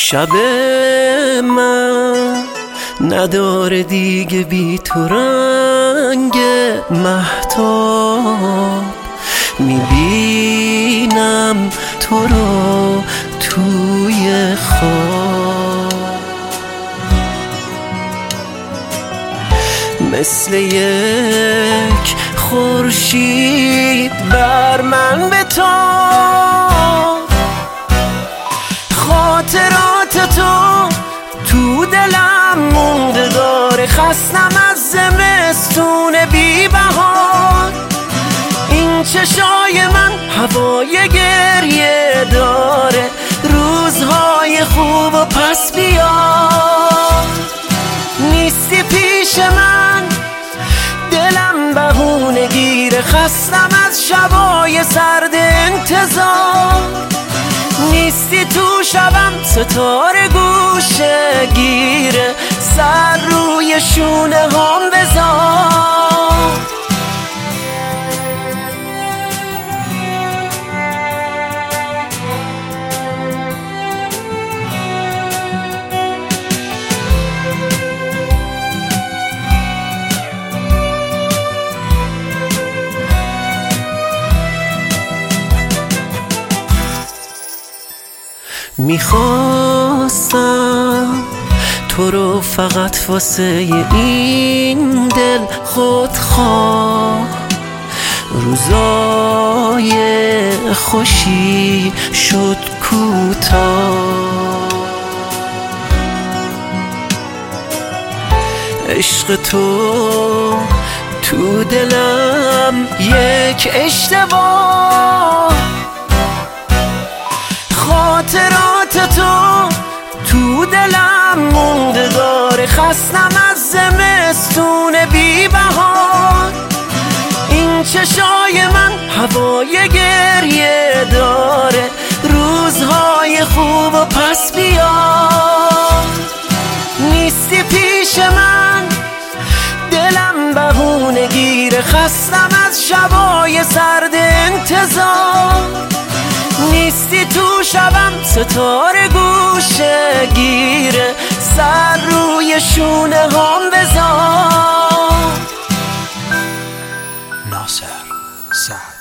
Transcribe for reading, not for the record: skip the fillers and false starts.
شب من نداره دیگه بی تو رنگ مهتاب، میبینم تو رو توی خواب، مثل یک خورشید بر من بتاب. خاطرات تو دلم مونده داره، خستم از زمستون بی بهار. این چشای من هوای گریه داره، روزهای خوب و پس بیار. نیستی پیش من، دلم بهونه گیره، خستم از شبای سرد انتظار. نیستی تو شبم، ستاره گوشه گیره، سر روی شونه هم بذار. میخواستم تو رو فقط واسه این دل خودخواه، روزای خوشی شد کوتاه. عشق تو دلم یک اشتباه. خاطرات تو دلم مونده داره، خستم از زمستون بی بهار. این چشای من هوای گریه داره، روزهای خوب و پس بیار. نیستی پیش من، دلم بهونه گیره، خستم از شبای سرد انتظار. نیستی تو شبم، ستاره گوشه گیره، سر روی شونه هم بذار. ناصر سعد